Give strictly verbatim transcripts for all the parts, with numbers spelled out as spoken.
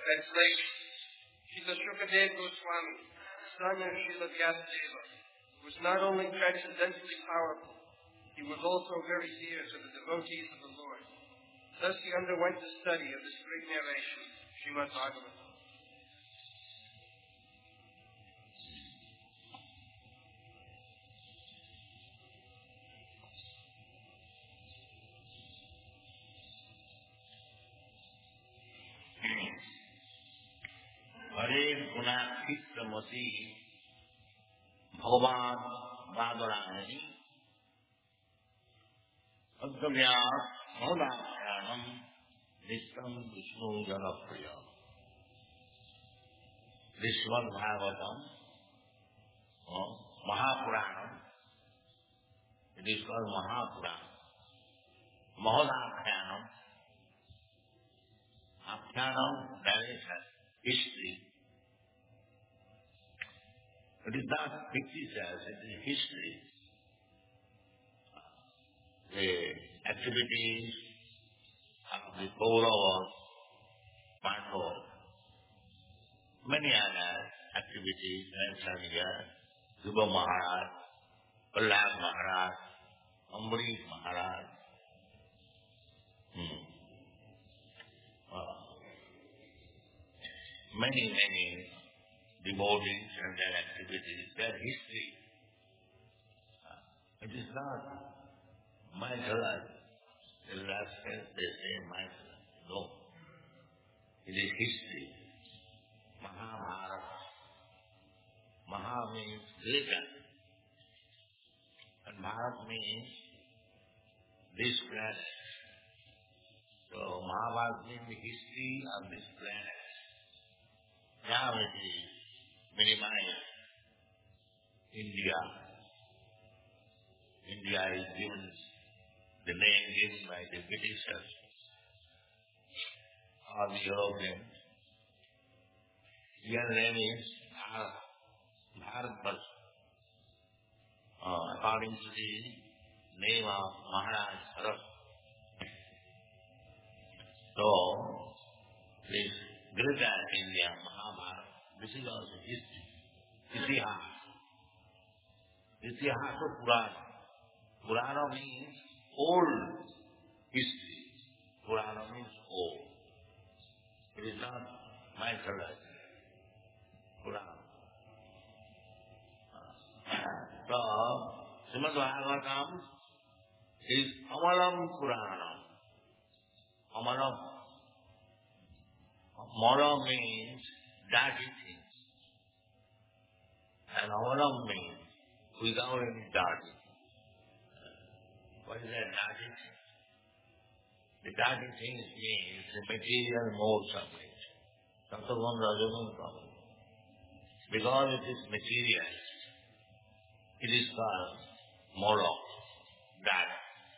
Translation. Srila Shukadeva Goswami, son of Srila Vyasadeva, was not only transcendently powerful, he was also very dear to the devotees of the Lord. Thus he underwent the study of this great narration, Srimad Bhagavatam. Hare Gunakitramati Bhagavan Bhadarani Adhyayat Modakyanam Nishtam Vishnu Janapriya. This Srimad Bhagavatam, oh, Mahapuranam, it is called Mahapuranam. Mahodakyanam, Akhyanam, that is history. It is not fictitious, it is history. The activities of the Kauravas, Pandavas, many other activities mentioned here, Dhruva Maharaj, Prahlad Maharaj, Ambarish Maharaj. Hmm. Uh, many, many devotees and their activities, their history. Uh, it is not mythology. The last sense they say mythology. No. It is history. Mahabharata. Maha means greater. And Bharat means this planet. So Mahabharata means the history of this planet. Now it is minimized. India. India is given the name given by the Britishers or the Europeans. Their name is Bharat. Uh, according to the name of Maharaj Bharat. So, this greater India, Mahabharata, this is also history. Itihas. Itihasa Purana. Purana means old history. Purana means old. It is not mythology. Purana. So, Srimad Bhagavatam is Amalam Purana. Amalam. Mara means dirty things. And Amalam means without any dirty things. What is that dirty thing? The dirty things means the material modes of it. Sattvagun, Rajagun, Tamas. Because it is material, it is called moral, that.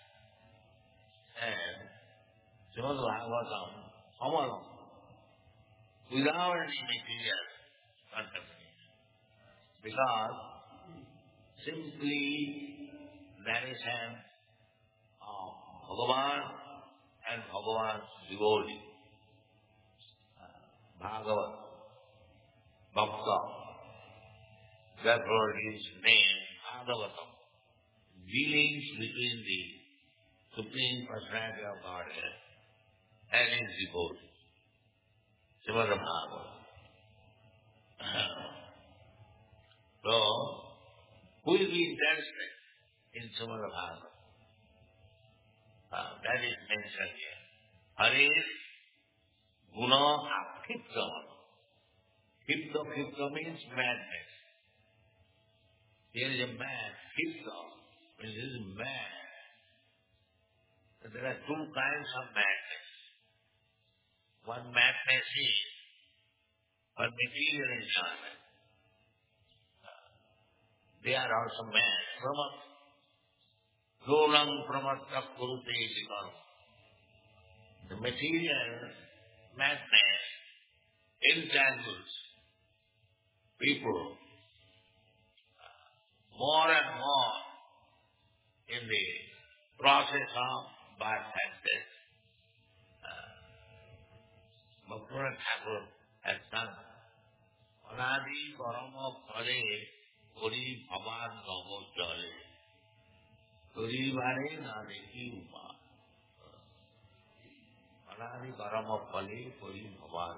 And Srimad Bhagavatam, Amalam, without any material contamination. Because simply there is an uh, Bhagavan and Bhagavan's devotee, uh, Bhagavat, Bhakta. Therefore his name, Bhagavatam, dealings between the Supreme Personality of Godhead and his devotee. Srimad Bhagavatam. So, who will be interested in Srimad Bhagavatam? Uh, that is mentioned here. Hare Guna Akipta. Kipta, Kipta means madness. Here is a man, Kipta, means he is mad. So there are two kinds of madness. One madness is for material enjoyment. Uh, they are also mad. Pramat. Golam pramatta kurute jikam. The material madness entangles people uh, more and more in the process of birth and death. Bhaktivinoda Thakur has sung, Anadi Parama Pare Kori Bhavan Namo Jale Kori Vare Nadeki Upa Anadi Parama Pare Kori Bhavan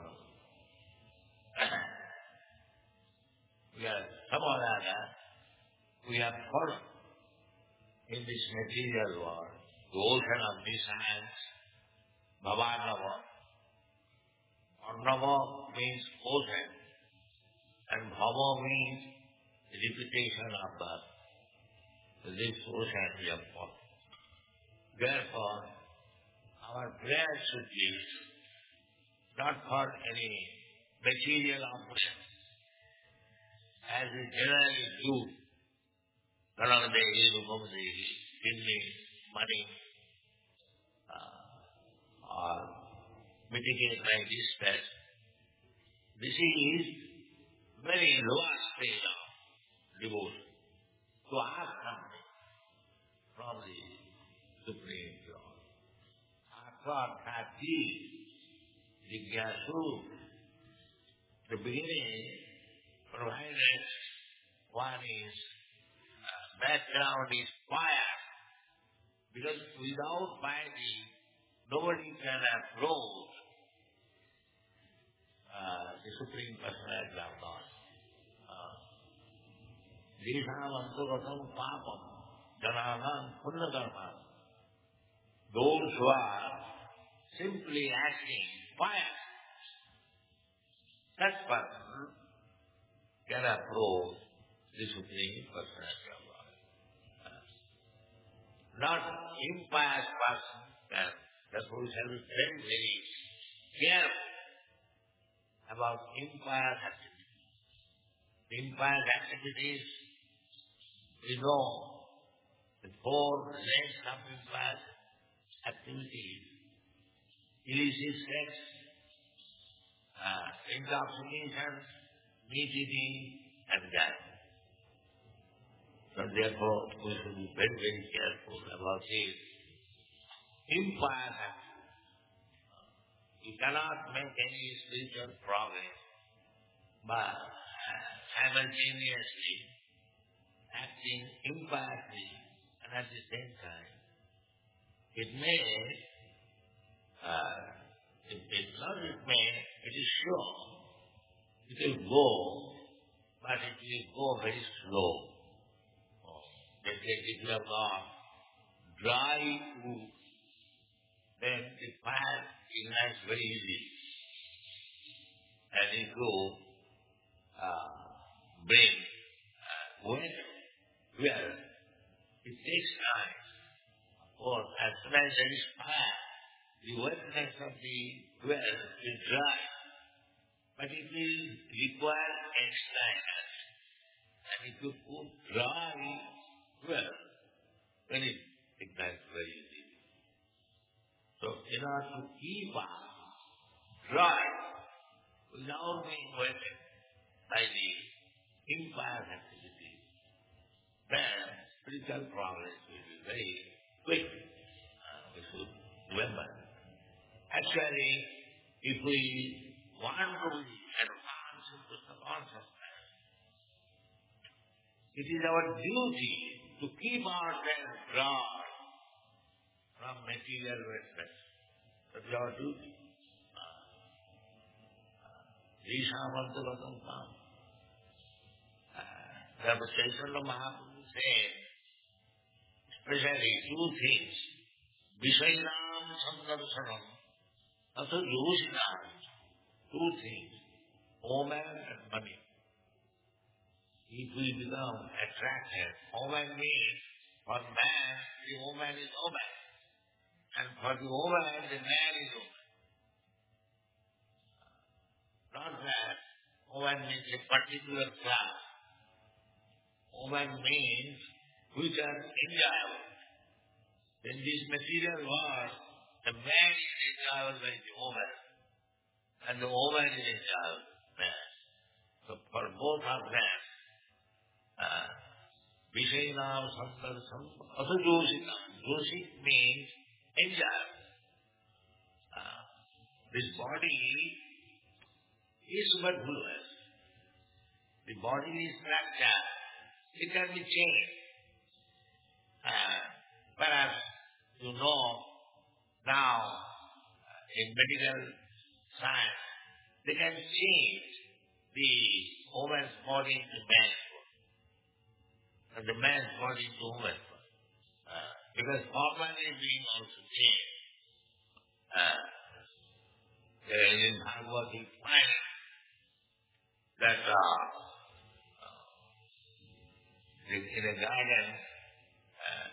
We are somehow or other, we are fallen in this material world, the ocean of nescience, Bhavanava. Arnava means ocean, and Bhava means repetition of birth. So this ocean we have fallen. Therefore, our prayer should be not for any material object, as we generally do. Namadehi, Rupamadehi, give me money, uh, or mitigate my distress. This is very lowest stage of devotion. To ask something from the Supreme Lord. Atvadhati, Jigyasu, the beginning, provided one is uh, background is fire. Because without fire, nobody can approach uh, the Supreme Personality of God. Jisham Antagatam Papam, Jananam Punnakarmam. Those who are simply acting fire, that person can approach the Supreme Personality of God. Not impious person can. Therefore, we shall be very, very careful about impious activities. Impious activities, we know the four legs of impious activities: illicit sex, uh, intoxication, meat eating, and gambling. So therefore, we should be very, very careful about this. Impious activities. You cannot make any spiritual progress by simultaneously acting impiously, and at the same time, it may, uh, it, it's not it may, it is sure, it will go, but it will go very slow. Oh, they say if you have got dry wood, then the fire ignites very easily. And if you uh, bring uh, wet well, it takes time. Of course, as soon as there is fire, the wetness of the well will dry. But it will require extra energy. And if you put dry well, then it ignites very easily. So in order to keep us dry without being wetted by the impious activity, then spiritual progress will be very quick. Uh, we should remember. Actually, if we want to advance into the consciousness, it is our duty to keep ourselves dry from material wetness. That is our duty. Rishamantavatam Kam. Therefore, Chaitanya Mahaprabhu said, especially two things. Vishainam Sandarsanam, Atha Yoshinam. Two things. Woman and money. If we become attracted, woman means for man, the woman is woman. And for the woman, the man is woman. Not that woman means a particular class. Woman means which are enjoyable. In this material world, the man is enjoyable by the woman, and the woman is enjoyable by man. So for both of them, Vishainam Sandarsam, also Joshikam. Joshik means enjoyable. Uh, this body is superfluous. The bodily structure, it can be changed. Uh, perhaps you know now uh, in medical science, they can change the woman's body to man's body, and the man's body to woman's body. Uh, because formally being also changed. Uh, in Bhagavad we find that uh, in, in a garden, uh,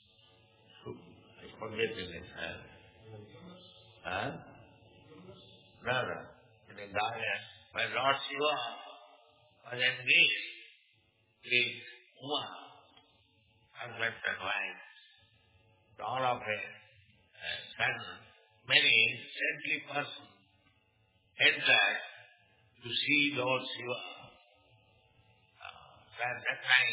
I forget the name. Uh, huh? No, no. In a garden, when Lord Shiva was engaged with Uma, husband and wife, all of a uh, sudden, many saintly persons entered to see Lord Shiva. Uh, at that time,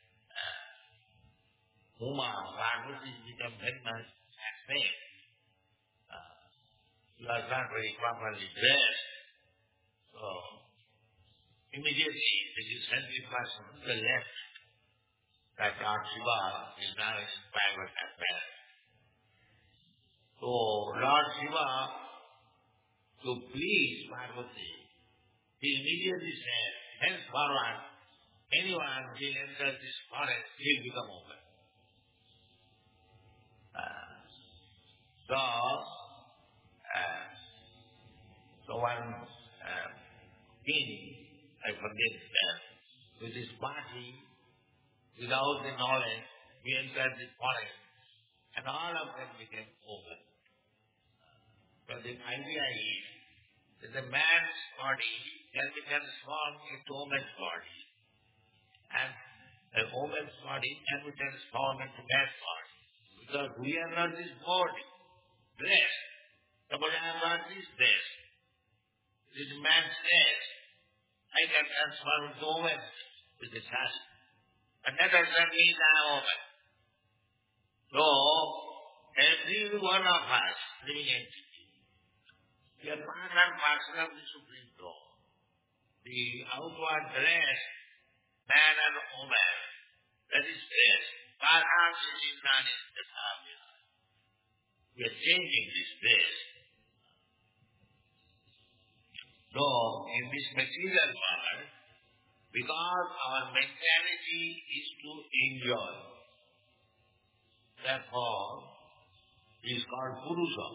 uh, Uma, Parvati became very much ashamed. Uh, she was not very properly dressed. So, immediately, the saintly person they left that Lord Shiva is now in private affairs. So, Lord Shiva, to please Parvati, he immediately said, henceforward, anyone who enters this forest will become open. Uh, so, uh, so one uh, king, I forget that, with his party, without the knowledge, he entered the forest, and all of them became open. But the idea is that the man's body can be transformed into woman's body, and the woman's body can be transformed into man's body. Because we are not this body, dress. Suppose I am not this dress. This man's dress. I can transform into woman with the chest. But that does not mean I am woman. So, every one of us living entity, we are part and parcel of the Supreme Lord. The outward dress, man and woman, that is dress. Perhaps it is not in the family. We are changing this dress. So, in this material world, because our mentality is to enjoy, therefore, it is called Purusha.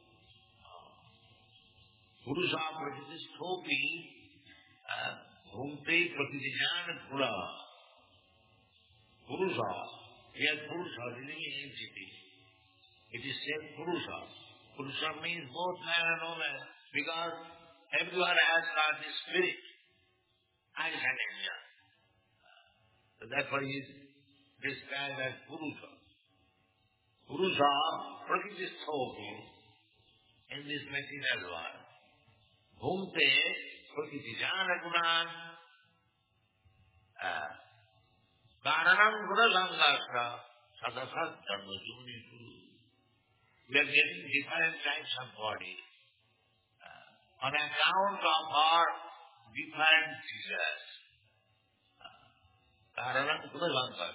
Purusha Prakriti Bhumte Prakriti Pura. Purusha, here Purusha is living entity. It is said Purusha. Purusha means both man and woman, because everyone has got the spirit. I can enjoy. So therefore he is described as Purusha. Purusha Prakriti in this material world. Bhumte Prakriti Gunan Karanam Guna Langasra Sadasat Dharma Juni Guru. We are getting different types of body uh, on account of our different desires. Karanam Guna Langasra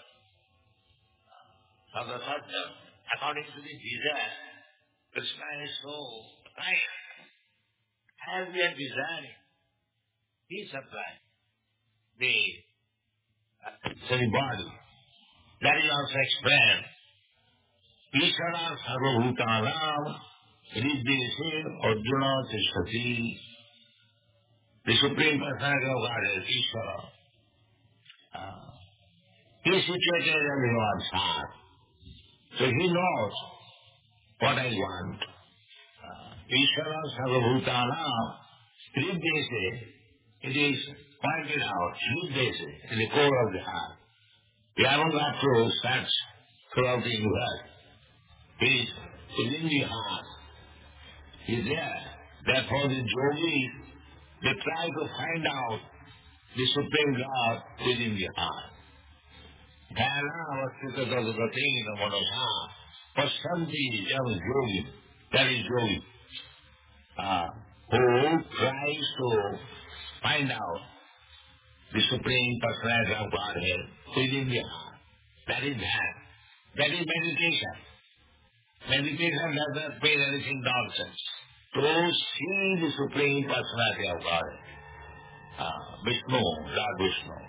Sadasat Dharma. According to the desire, Krishna is so kind. As we are desiring, he supplies the sorry, body. That is also explained. Ishara Sarvabhutanam Hrideshe Arjuna Tishtati. The Supreme Personality of God is Ishara. Uh, he is situated in everyone's heart. So he knows what I want. Ishara Sarvabhutanam Hrideshe. It is pointed out, Hrideshe, in the core of the heart. We haven't got to search throughout the universe. He is within the heart. He is there. Therefore the yogis, they try to find out the Supreme God within the heart. Dhyana Avastita Tadagatina Manoha Pasanti Jam Yogi. That is yogi. Uh, who tries to find out the Supreme Personality of Godhead within the heart. That is that. That is meditation. Meditation doesn't mean anything nonsense. To see the Supreme Personality of Godhead. Uh, Vishnu, Lord Vishnu.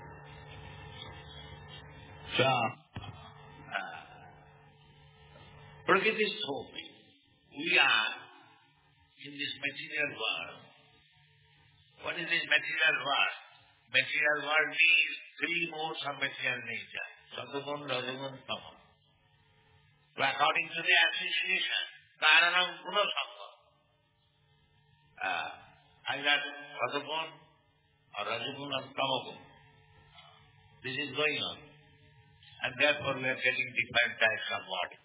So, uh, Prakriti is so big. We are in this material world. What is this material world? Material world means three modes of material nature. Satagun, Rajagun, Tamam. So according to the association, Karanam Gunasanga. Uh, either Satagun or Rajagun or Tamagun. This is going on. And therefore we are getting different types of body.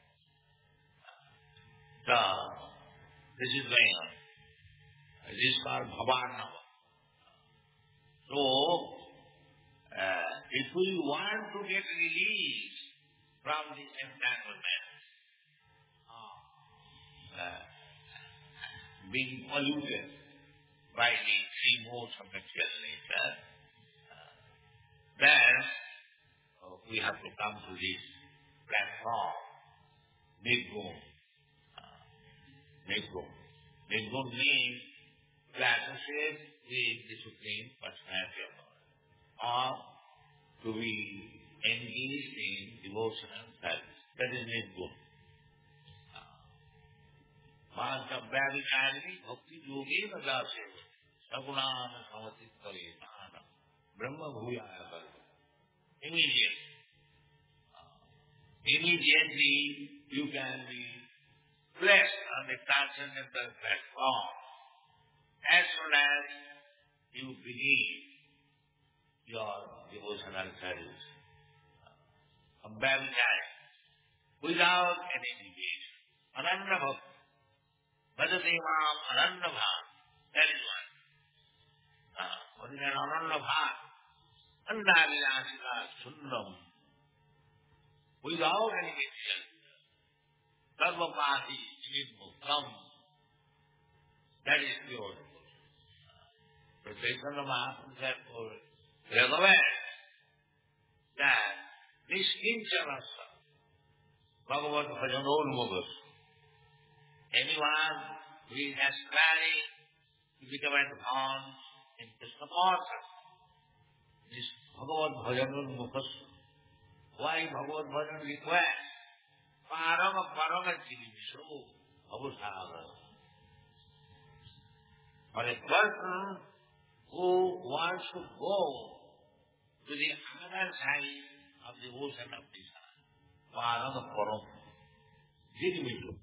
So, this is going on. This is called Bhavanava. So, uh, if we want to get released from this entanglement, uh, being polluted by the three modes of material nature, uh, then uh, we have to come to this platform, Nirgun. Uh, Nirgun. Nirgun means to associate with the Supreme Personality of God, or to be engaged in devotional service. That is Nirgun. Mahasabhyavicharani bhakti yogi madase sagunana samatittare mahana brahma bhuyaya karva. Immediately. Immediately you can be placed on the transcendental platform as soon as you begin your devotional service. Abhyavicharani, without any deviation. Ananda bhakti. Bhajate mam ananda bhav. That is one. Uh, what is an ananda bhav? Andavilasika sunnam. Without any material. Sarvapati chidmuktam. That is pure. So Chaitanya Mahaprabhu said, we are aware that this kinchanasa, Bhagavad Bhajanolmugas, anyone who is aspiring to become advanced in Krishna consciousness, this Bhagavad Bhajanolmugas, why Bhagavad Bhajan requires? Parama Parama Chirivisho Bhavasagar. For a person who wants to go to the other side of the ocean of desire, Parama Param Chirivisho.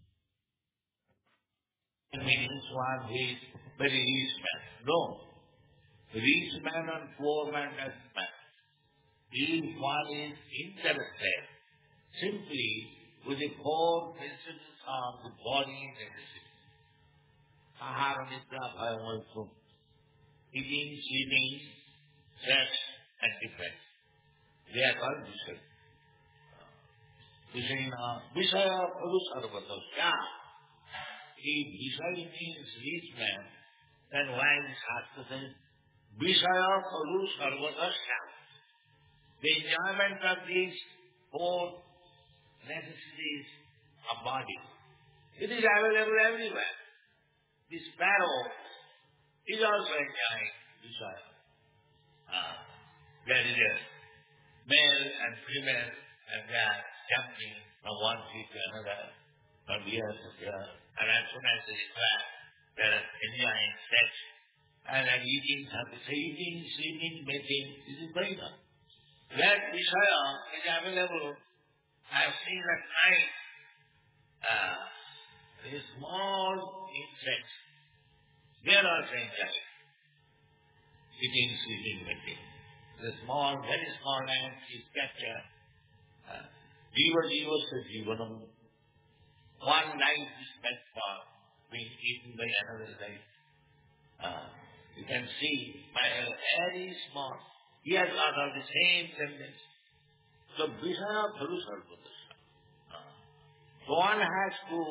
It means one who is very rich man. No. Rich man and poor man doesn't matter. If one is interested simply with the four principles of the body and the spirit. Ahara, nidra, bhayam, eating, sleeping, sex, and defense. They are called Vishaya. Vishaya, Vishaya, Purusarvatasya. If Vishaya means rich man, then why is Shastra says, Vishaya, Purusarvatasya. The enjoyment of these four necessities of body. It is available everywhere. The sparrow is also enjoying Vishaya. Uh, there is a male and female, and they are jumping from one tree to another, from here to here, and as soon as they require, they are enjoying sex, and are eating something. So eating, sleeping, making, this is going on. That Vishaya is available. I have seen at night uh, these small insects. They are also enjoying eating, sleeping, making. The small, very small ants is captured. Jiva jiva sa jivanam. One life is spent for being eaten by another life. Uh, you can see by a very small. He has got all the same tendency. So Vishaya Purusarvatasya. So one has to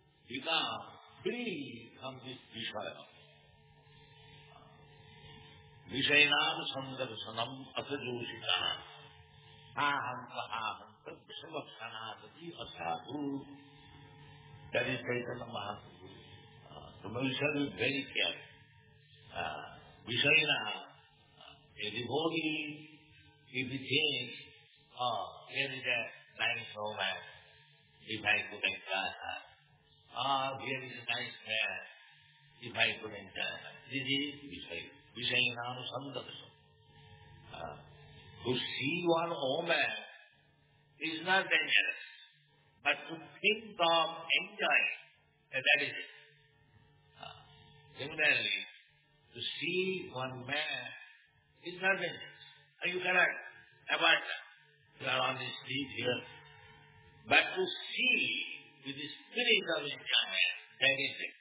become free from this Vishaya. Vishayanam Sandarsanam Asajoshita Ahanta Ahanta Vishavaksanadati Asadhu. That is Chaitanya Mahaprabhu. Uh, so we shall be very careful. Uh, Vishayana, a devotee, if he thinks, oh, here is a nice woman, if I could enter her. Ah, here is a nice man, if I could enter her. This is Vishayana. Vishayana Sandarsa. Uh, to see one woman is not dangerous, but to think of enjoying, uh, that is it. Uh, similarly, to see one man is not dangerous. And you cannot avoid that. You are on the street here. But to see with the spirit of enjoyment, that is it.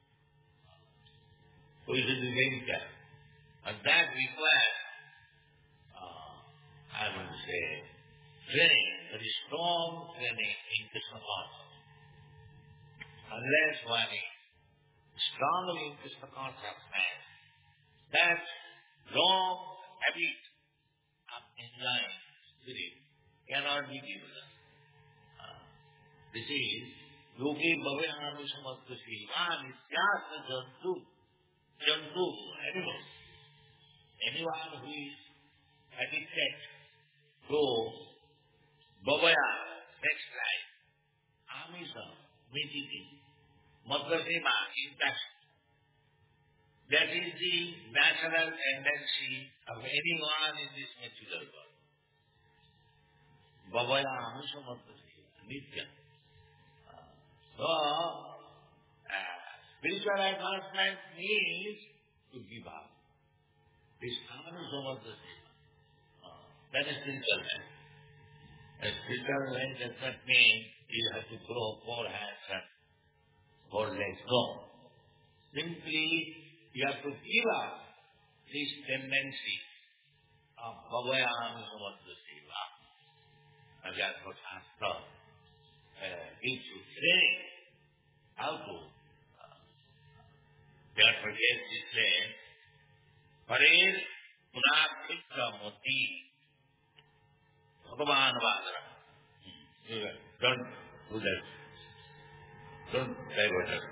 So it is a very careful. And that requires, uh, I would say, training, very strong training in Krishna consciousness. Unless one is strongly in Krishna consciousness, that long habit of enjoying spirit cannot be given us. Uh, this is Yogi Bhavayanu Samatha Siva Nityasa Jantu, Jantu, animals. Anyone who is addicted to Bhavaya, sex life, Amisa, Mijiti, Madhasima, interaction. That is the natural tendency of anyone in this material world. Bhavaya, Amisa, Madhasima, Nitya. So, uh, spiritual advancement means to give up. This Amisa, Madhasima. Uh, that is spiritual life. A spiritual life does not mean you have to grow four hands and four legs. No. Simply, you have to give up this tendency of Bhavayam Samadhasiva. And that's what Shastra uh, gives you training how to. Uh, therefore, yes, he said, Parir Punakitra Moti Bhagavan Vadara. Don't do that. Don't divert us.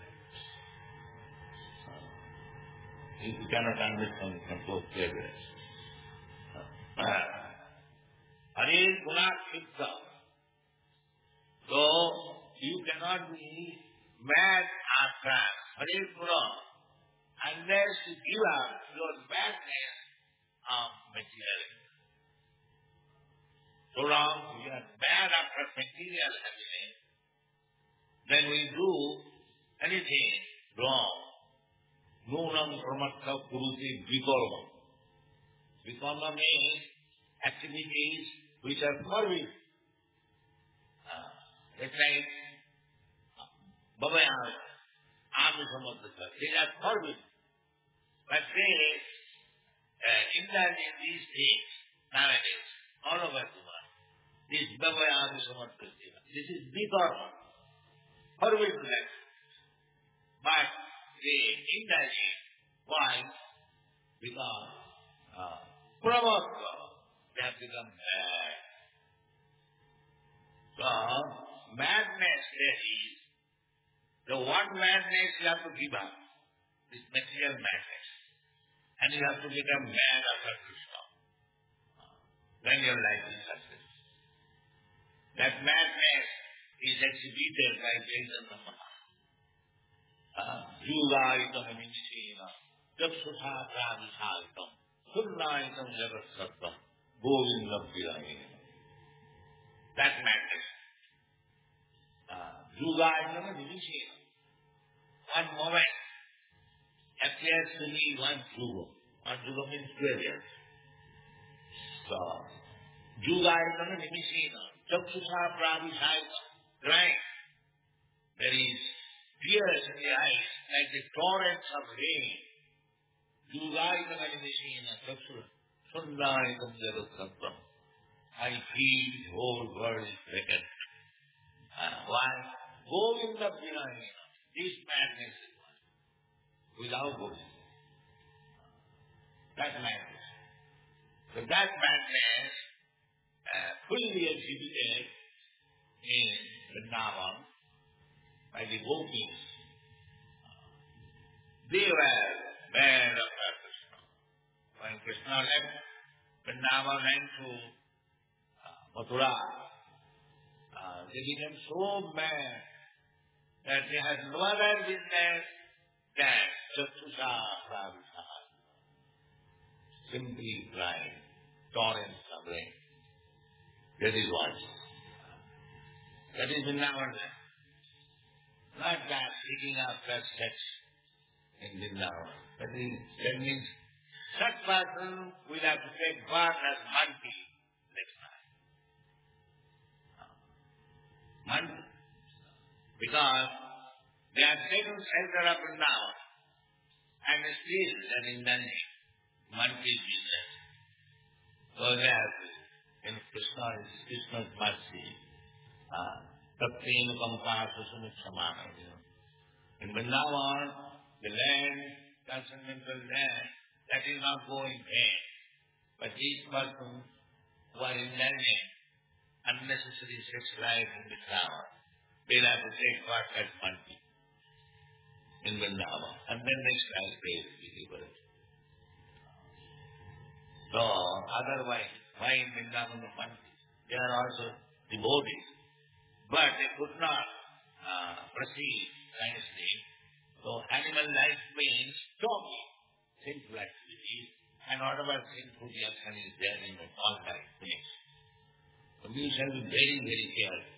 If you cannot understand, you can go clearly. Anil Gunak Shikta. So, you cannot be mad after Anil Guna unless you give up your madness of materiality. So long we are bad after material happiness, then we do anything wrong. Nunam Pramatta Kuruti Vikarma. Vikarma means activities which are forbidden. Uh, it's like Bhavaya, Amisamadhasa. These are forbidden. But they uh, indulge in these things nowadays, all over the world. This Bhavaya, Amisamadhasa. This is Vikarma. Forbidden. But they indulge in. Why? Because uh, Pramatta, they have become mad. So, madness there is. The one madness you have to give up, this material madness. And you have to become mad after Krishna. Then your life is success. That madness is exhibited by Chaitanya Mahaprabhu. Yugaitam Aminshina, Japsutha Pradisaitam, Sunnaitam Jagasattam, Govindam Pirayina. That madness. Yugaitam Aminshina. One moment appears to me one Yuga. One Yuga means twelve years. So, Yugaitam Aminshina, Japsutha Pradisaitam, crying. There is tears in the eyes, like the torrents of rain. Yugaitam Aminshina, Japsutha, Sunnaitam Jagasattam. I feel the whole world is taken. Uh, why? Govinda Pirayina. This madness is one. Without Govinda. that madness. So that madness uh, fully exhibited in Vrindavan by the gopis. They were mad of Krishna. When Krishna left Vrindavan went to uh, Mathura, uh, they became so mad that they had no other business than Chatusha Pravisa, simply crying, torrents of rain. That is what. That is Vrindavan. Not that picking up that sex in Vrindavan. That, is, that means such person will have to take birth as monkey next time. Monkey. Because they have taken shelter up and down and still they are indulging monkey business. So they have to, in Krishna's, Krishna's mercy, Tatrim Kampasa Sumuksamana. In Vrindavan, the land, transcendental land, that is not going in. But each person who are indulging unnecessary sex life in Vrindavan, they will have to take part as monkey in Vrindavan. And then next life they will be liberated. So, otherwise, why in Vrindavan the monkeys? They are also devotees. But they could not uh, proceed nicely. So animal life means stopping sinful activities and whatever sinful reaction is there in the all that things. So we shall be very, very careful.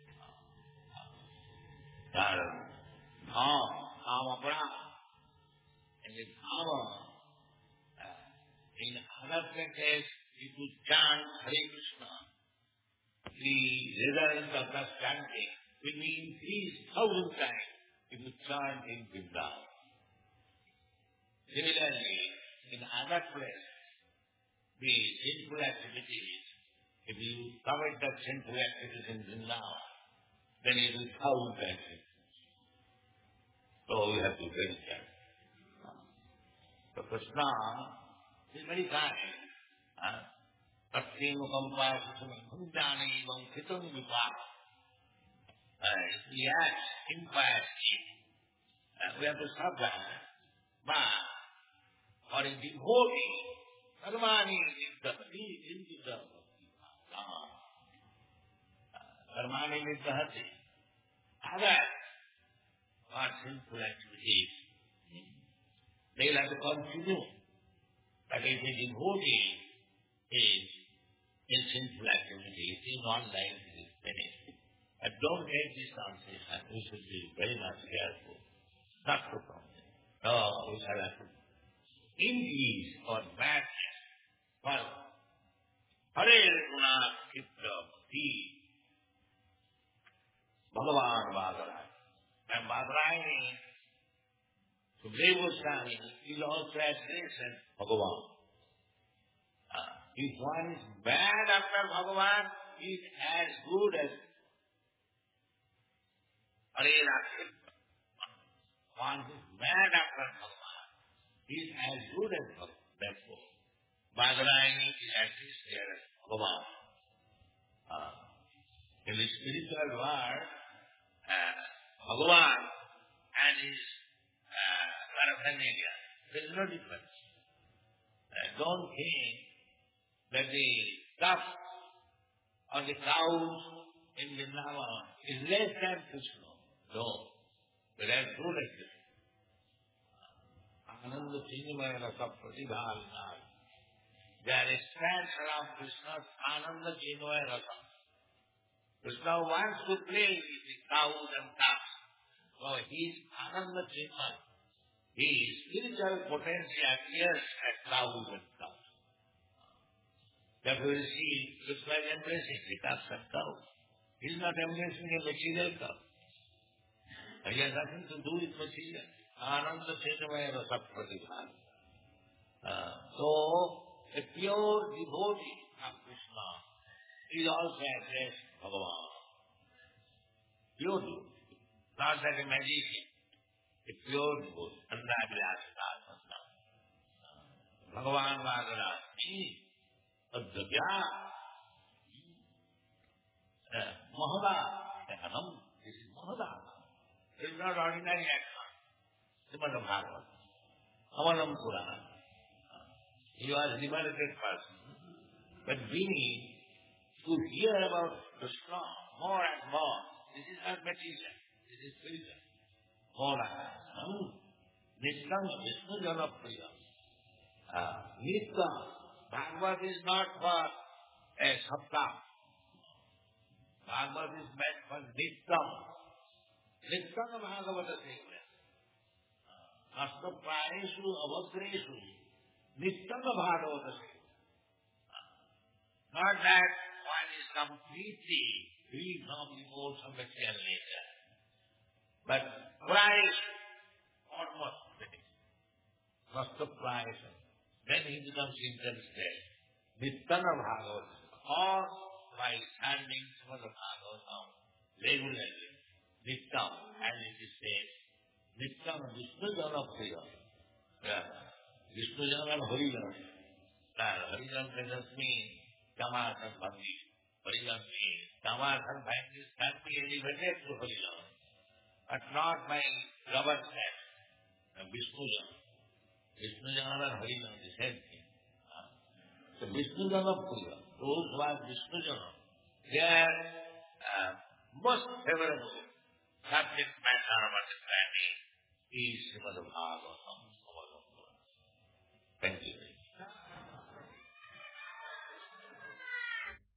Dham, Dhama Brahma. And the Dhama, uh, in other places, if you chant Hare Krishna, the result of the chanting will be increased thousand times if you chant in Vrindavan. Similarly, in other places, the sinful activities, if you commit the sinful activities in Vrindavan, then it will thousand times. So we have to be very careful. So Krishna is very kind. Tatrim Kampasa Bhundana Evam Kritam Vipaka. He acts impiously. We have to stop that. But for a devotee, Dharmani Niddhati, Niddhati. Dharmani Niddhati. Others are sinful activities. They will have to continue. But if a devotee is in sinful activities, he is not like this finished. But don't take this translation. We should be very much careful not to come. No, we shall have to increase or madness for Hare Guna Chitta Bhakti. Bhagavan Bhagavan. And Bhagavan, Sukadeva Goswami, is also addressed Bhagavan. Uh, if one is bad after Bhagavan, he is as good as Hare Krishna. One who is mad after Bhagavan, he is as good as Bhagavan. Therefore, Bhagavan is at least there as Bhagavan. Uh, in the spiritual world, uh, Bhagavan and his uh, paraphernalia, there is no difference. Uh, don't think that the stuff on the cows in Vrindavan is less than Krishna. No. They are as good as Krishna. Ananda Chinmaya Rasa Pratibhavinal. They are expansion of Krishna's Ananda Chinmaya Rasa. Krishna wants to play with the cows and calves. So he is Ananda Chinmaya. His spiritual potential appears as cows and calves. Therefore you see, Krishna is embracing the calves and cows. He is not embracing a material cow. He has nothing to do with material. Ananda Chinmaya Rasa Pratibhavinal. So, a pure devotee of Krishna is also addressed Bhagavan. Pure devotee. Not like a magician. A pure devotee. Andhavilasita. Bhagavan Vagarani, Adhyaya, Mahada, Anam, this is Mahada. It is not ordinary action. Srimad Bhagavatam, Amanam Purana. He was a liberated person. But we need to hear about Krishna more and more. This is not material. This is spiritual. More and more. Nityam Vishnu Janapriya. Nitya. Bhagavad is not for a sapta. Bhagavad is meant for Nityam. Nityam Bhagavata Sevya. Asta Praneshu Avagreshu. Nityam Bhagavata Sevya. Not that one is completely free from emotion material nature. But price, almost finished. First the price, then he becomes interested. Nityana Bhagavad, or by standing for the Bhagavatam regularly. Nityam, as it is said, Nityam Vishnu Jana Priya. Vishnu Jana and Harijan. Harijan doesn't mean Tamas and Bhakti. Harijan means Tamas and Bhakti can be elevated to Harijan, but not by rubber stamp. Vishnujan. Vishnujan and Harijan is the same thing. So Vishnujan of Priya, those who are Vishnujan, they are uh, most favorable subject matter of understanding is Srimad Bhagavatam. Thank you.